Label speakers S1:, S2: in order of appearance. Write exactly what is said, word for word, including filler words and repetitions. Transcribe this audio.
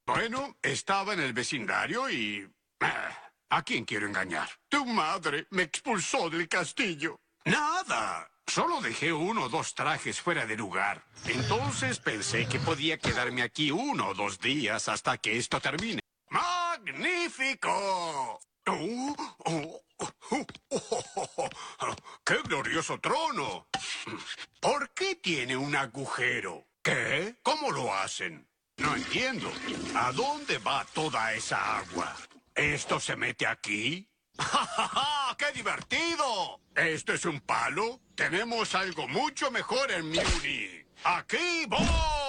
S1: Bueno, estaba en el vecindario y... ah, ¿a quién quiero engañar? Tu madre me expulsó del castillo. Nada. Solo dejé uno o dos trajes fuera de lugar. Entonces pensé que podía quedarme aquí uno o dos días hasta que esto termine. ¡Magnífico! Oh, oh, oh, oh, oh, oh. ¡Qué glorioso trono! ¿Por qué tiene un agujero? ¿Qué? ¿Cómo lo hacen? No entiendo. ¿A dónde va toda esa agua? ¿Esto se mete aquí? ¡Ja, ja, ja! ¡Qué divertido! ¿Esto es un palo? Tenemos algo mucho mejor en Muni. ¡Aquí voy!